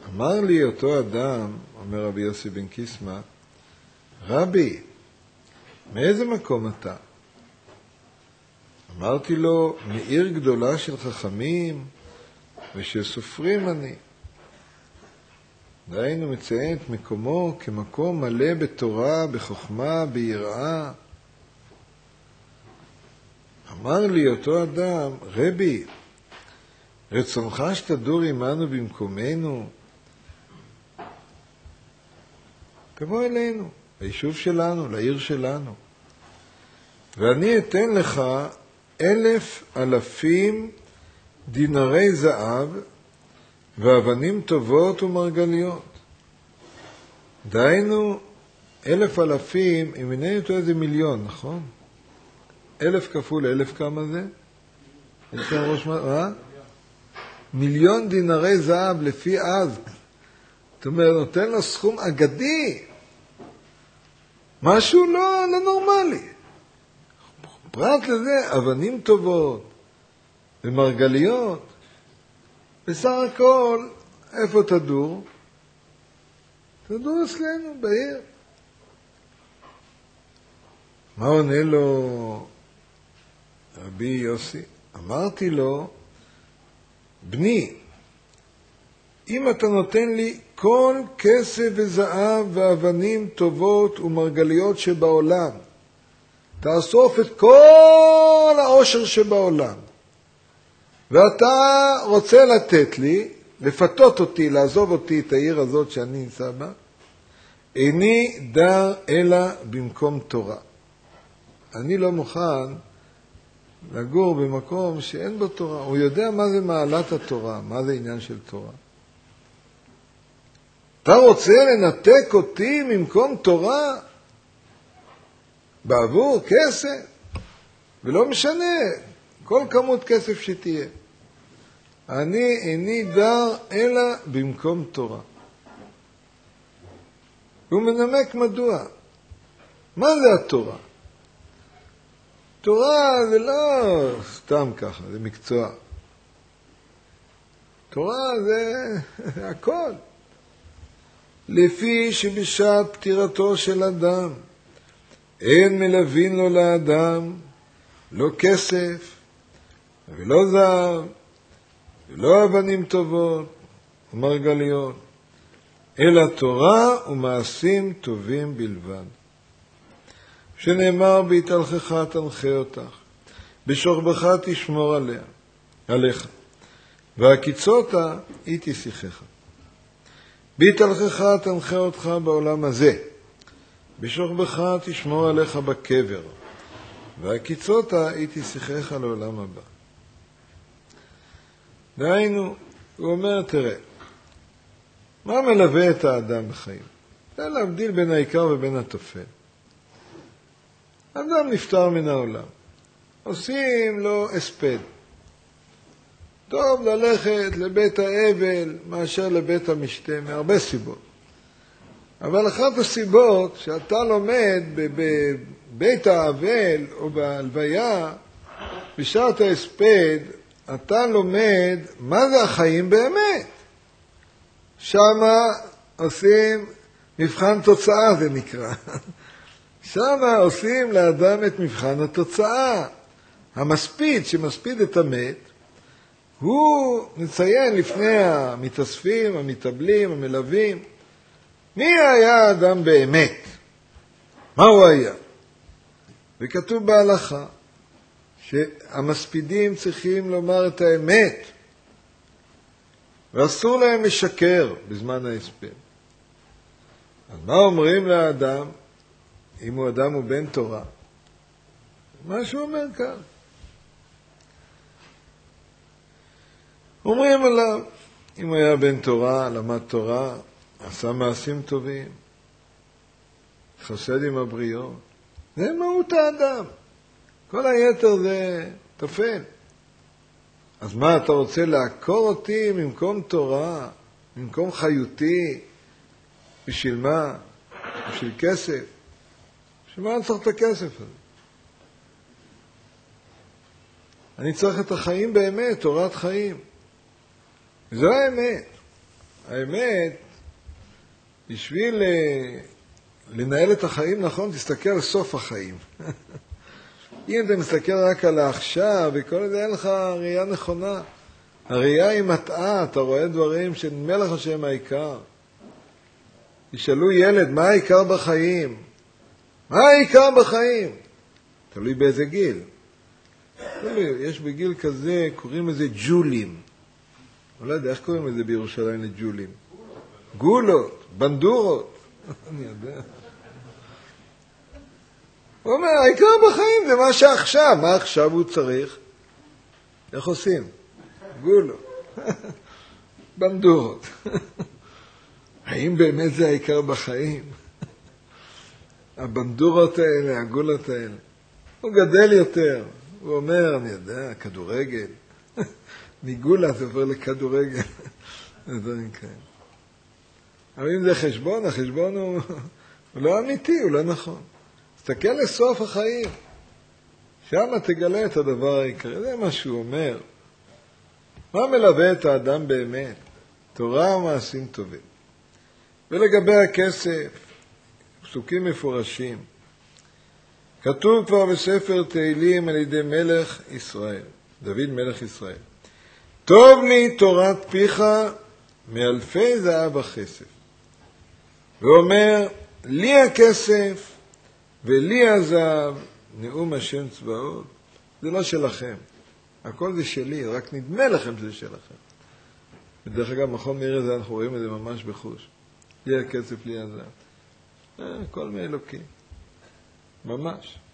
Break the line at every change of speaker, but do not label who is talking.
אמר לי אותו אדם, אומר רבי יוסי בן קיסמא, רבי, מאיזה מקום אתה? אמרתי לו, מעיר גדולה של חכמים ושל סופרים אני. דהיינו מציין את מקומו כמקום מלא בתורה, בחוכמה, ביראה. אמר לי אותו אדם, רבי, רצונך שתדור עמנו במקומנו? תבוא אלינו, ליישוב שלנו, לעיר שלנו. ואני אתן לך 1,000 דינרי זהב ואבנים טובות ומרגליות. דהיינו, 1,000, אם אינני אותו זה 1,000,000, נכון? 1,000 כפול 1,000 כמה זה? יש כאן ראש מה? 1,000,000 דינרי זהב לפי אז. זאת אומרת, נותן לו סכום אגדי. משהו לא נורמלי. פרט לזה, אבנים טובות ומרגליות. בסך הכל, איפה תדור? תדור אצלנו, בעיר. מה עונה לו רבי יוסי? אמרתי לו, בני, אם אתה נותן לי כל כסף וזהב ואבנים טובות ומרגליות שבעולם, תאסוף את כל העושר שבעולם, ואתה רוצה לתת לי, לפתות אותי, לעזוב אותי את העיר הזאת שאני נמצא בה, איני דר אלא במקום תורה. אני לא מוכן לגור במקום שאין בו תורה. הוא יודע מה זה מעלת התורה, מה זה עניין של תורה. אתה רוצה לנתק אותי ממקום תורה בעבור כסף? ולא משנה, כל כמות כסף שתהיה. אני איני דר אלא במקום תורה. הוא מנמק מדוע. מה זה התורה? תורה זה לא סתם ככה, זה מקצוע. תורה זה הכל. לפי שבשעת פטירתו של אדם אין מלווין לו לאדם לא כסף ולא זהב ולא אבנים טובות ומרגליות, אלא תורה ומעשים טובים בלבד. שנאמר, בהתהלכך תנחה אותך, בשוכבך תשמור עליך, והקיצותה היא תשיחך. בהתהלכך תנחה אותך בעולם הזה, בשוכבך תשמור עליך בקבר, והקיצותה היא תשיחך לעולם הבא. דהיינו, הוא אומר, תראה, מה מלווה את האדם בחיים? זה להבדיל בין העיקר ובין הטפל. אדם נפטר מן העולם, עושים לו הספד. טוב ללכת לבית האבל מאשר לבית המשתה, מהרבה סיבות. אבל אחת הסיבות שאתה לומד בבית האבל או בהלוויה, בשעת ההספד, אתה לומד מה זה החיים באמת. שמה עושים מבחן תוצאה, זה נקרא. שמה עושים לאדם את מבחן התוצאה. המספיד שמספיד את המת, הוא מציין לפני המתאספים, המתאבלים, המלווים, מי היה האדם באמת? מה הוא היה? וכתוב בהלכה שהמספידים צריכים לומר את האמת, ואסור להם לשקר בזמן ההספד. אז מה אומרים לאדם, אם הוא אדם הוא בן תורה? מה שהוא אומר כאן. אומרים עליו, אם הוא היה בן תורה, למד תורה, עשה מעשים טובים, חסד עם הבריות, זה מהות האדם. כל היתר זה תופל. אז מה, אתה רוצה לעקור אותי ממקום תורה, ממקום חיותי? בשביל מה? בשביל כסף? בשביל מה אני צריך את הכסף הזה? אני צריך את החיים באמת, תורת חיים. זו האמת. האמת, בשביל לנהל את החיים נכון, תסתכל על סוף החיים. אם אתה מסתכל רק על העכשיו, וכל זה אין לך ראייה נכונה. הראייה היא מטעה, אתה רואה דברים שנדמה לך שהם העיקר. ישאלו ילד, מה העיקר בחיים? מה העיקר בחיים? תלוי באיזה גיל. יש בגיל כזה, קוראים לזה ג'ולים. אני לא יודע, איך קוראים לזה בירושלים לג'ולים? גולות, בנדורות. אני יודע. הוא אומר, העיקר בחיים זה מה שעכשיו. מה עכשיו הוא צריך? איך עושים? גולות. בנדורות. האם באמת זה העיקר בחיים? הבנדורות האלה, הגולות האלה. הוא גדל יותר. הוא אומר, אני יודע, כדורגל. מגולה זה עובר לכדורגל. דברים כאלה. אבל אם זה חשבון, החשבון הוא לא אמיתי, הוא לא נכון. תסתכל לסוף החיים. שם תגלה את הדבר העיקרי. זה מה שהוא אומר. מה מלווה את האדם באמת? תורה ומעשים טובים. ולגבי הכסף, פסוקים מפורשים. כתוב כבר בספר תהילים על ידי מלך ישראל, דוד מלך ישראל. טוב לי תורת פיך מאלפי זהב וכסף. ואומר, לי הכסף ולי הזהב, נאום השם צבאות. זה לא שלכם. הכל זה שלי, רק נדמה לכם שזה שלכם. בדרך אגב, מכון מאיר הזה, אנחנו רואים את זה ממש בחוש. לי הכסף, לי הזהב. הכל מאלוקים. ממש.